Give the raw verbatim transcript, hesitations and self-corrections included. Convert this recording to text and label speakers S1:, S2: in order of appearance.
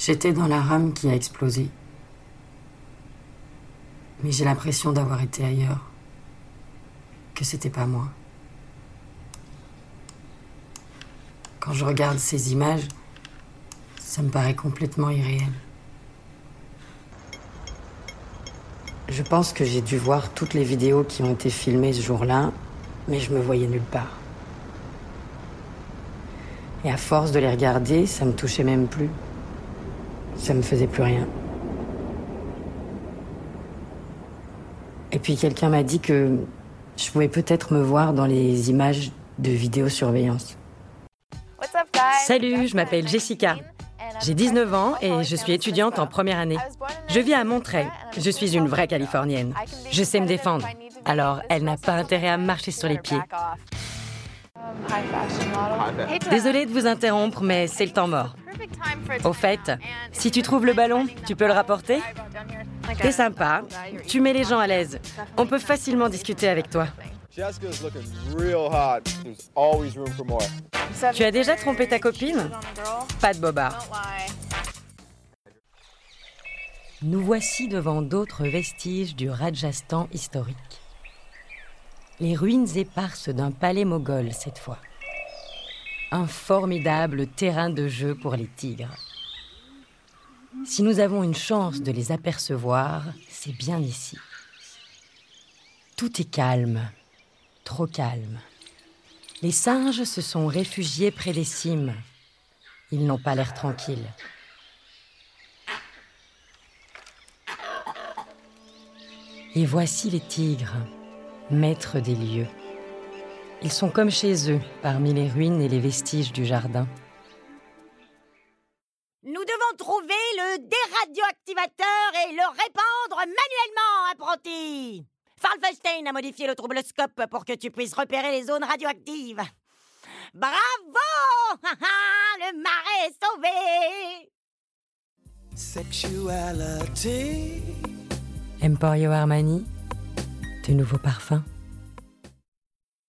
S1: J'étais dans la rame qui a explosé. Mais j'ai l'impression d'avoir été ailleurs. Que c'était pas moi. Quand je regarde ces images, ça me paraît complètement irréel. Je pense que j'ai dû voir toutes les vidéos qui ont été filmées ce jour-là, mais je me voyais nulle part. Et à force de les regarder, ça me touchait même plus. Ça me faisait plus rien. Et puis quelqu'un m'a dit que je pouvais peut-être me voir dans les images de vidéosurveillance.
S2: Salut, je m'appelle Jessica. J'ai dix-neuf ans et je suis étudiante en première année. Je vis à Monterey. Je suis une vraie Californienne. Je sais me défendre. Alors, elle n'a pas intérêt à marcher sur les pieds. Désolée de vous interrompre, mais c'est le temps mort. Au fait, si tu trouves le ballon, tu peux le rapporter ? T'es sympa, tu mets les gens à l'aise. On peut facilement discuter avec toi. Tu as déjà trompé ta copine ? Pas de bobard. Nous voici devant d'autres vestiges du Rajasthan historique. Les ruines éparses d'un palais moghol cette fois. Un formidable terrain de jeu pour les tigres. Si nous avons une chance de les apercevoir, c'est bien ici. Tout est calme, trop calme. Les singes se sont réfugiés près des cimes. Ils n'ont pas l'air tranquilles. Et voici les tigres, maîtres des lieux. Ils sont comme chez eux, parmi les ruines et les vestiges du jardin.
S3: Nous devons trouver le déradioactivateur et le répandre manuellement, apprenti. Farlfestein a modifié le troublescope pour que tu puisses repérer les zones radioactives. Bravo! Le marais est sauvé!
S2: Sexuality. Emporio Armani, de nouveaux parfums.